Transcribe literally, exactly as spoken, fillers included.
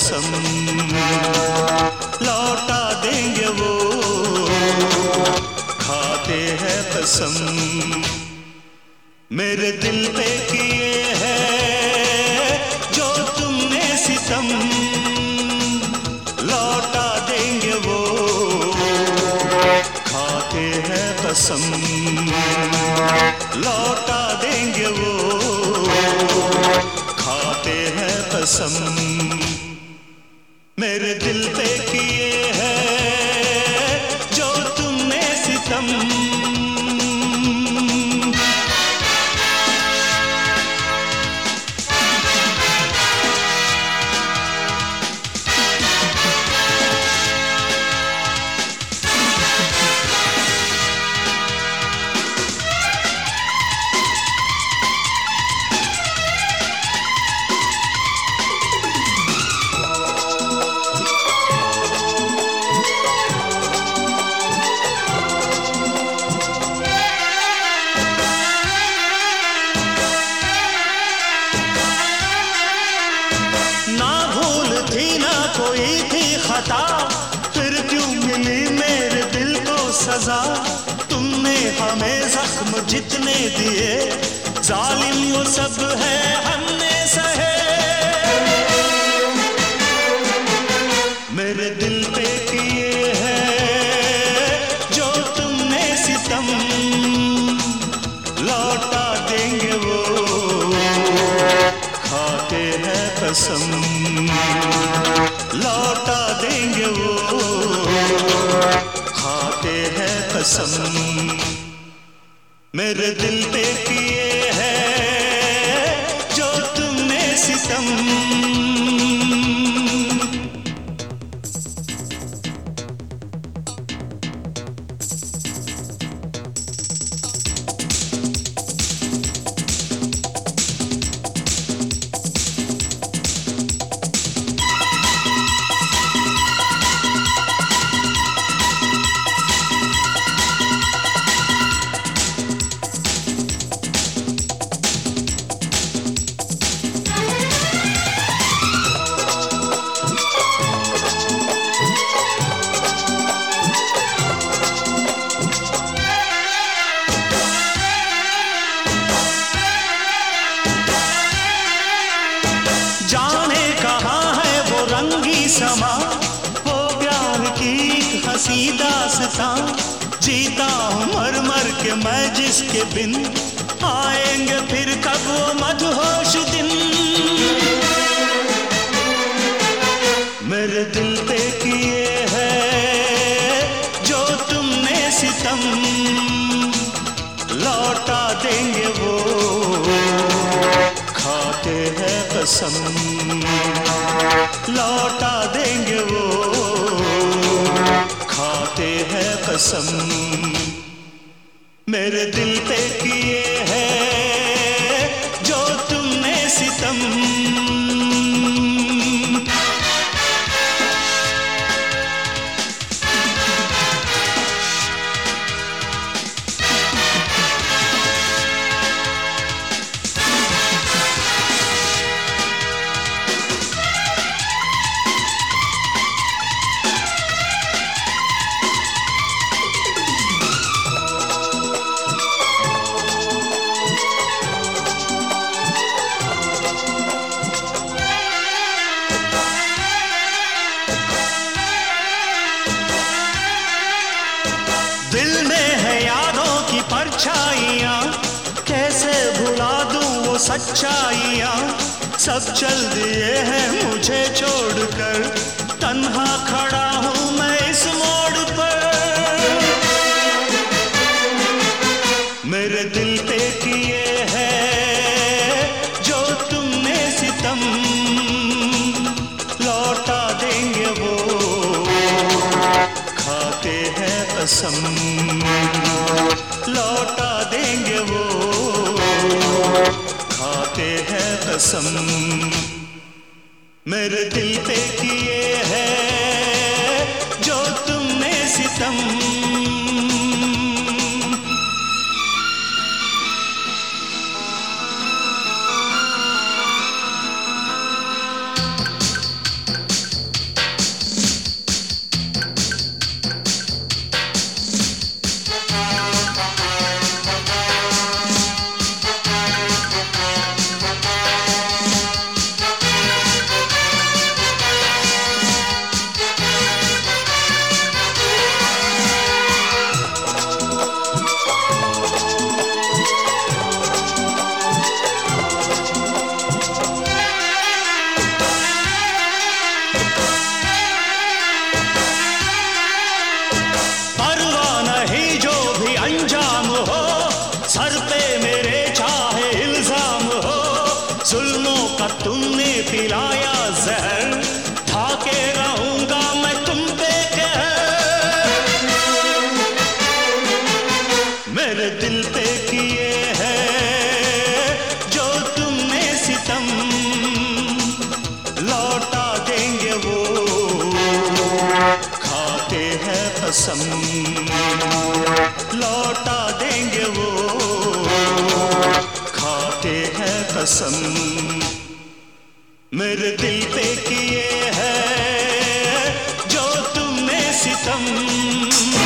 कसम, लौटा देंगे वो, खाते हैं कसम। मेरे दिल पे किए हैं जो तुमने सितम, लौटा देंगे वो, खाते हैं कसम, लौटा देंगे वो, खाते हैं कसम। मेरे दिल पे किए हैं जो तुमने सितम। कोई थी खता, फिर क्यों मिली मेरे दिल को सजा। तुमने हमें जख्म जितने दिए, जालिम वो सब है हमने सहे। मेरे दिल पे किए हैं जो तुमने सितम, लौटा देंगे वो, खाते हैं कसम, लौटा देंगे वो, खाते हैं कसम। मेरे दिल पे किए हैं जो तुमने सितम। समा वो प्यार की हंसी दास्तां, जीता हूँ मर मर के मैं जिसके बिन, आएंगे फिर कब वो मदहोश दिन। मेरे दिल पे किए हैं जो तुमने सितम, लौटा देंगे वो, खाते हैं कसम, लौटा देंगे वो, खाते हैं कसम। मेरे दिल पे किए हैं जो तुमने सितम। दिल में है यादों की परछाइयाँ, कैसे भुला दूँ वो सच्चाइयाँ। सब चल दिए हैं मुझे छोड़कर, तन्हा खड़ा हूँ मैं इस मोड़ पर। मेरे दिल पे किए हैं जो तुमने सितम, लौटा देंगे वो, खाते हैं कसम, लौटा देंगे वो, खाते हैं कसम। मेरे दिल पे किए हैं जो तुमने सितम। पिलाया जहर, था के रहूंगा मैं तुम पे कहर। मेरे दिल पे किए हैं जो तुमने सितम, लौटा देंगे वो खाते हैं कसम, लौटा देंगे वो खाते हैं कसम। मेरे दिल पे किए हैं जो तुमने सितम।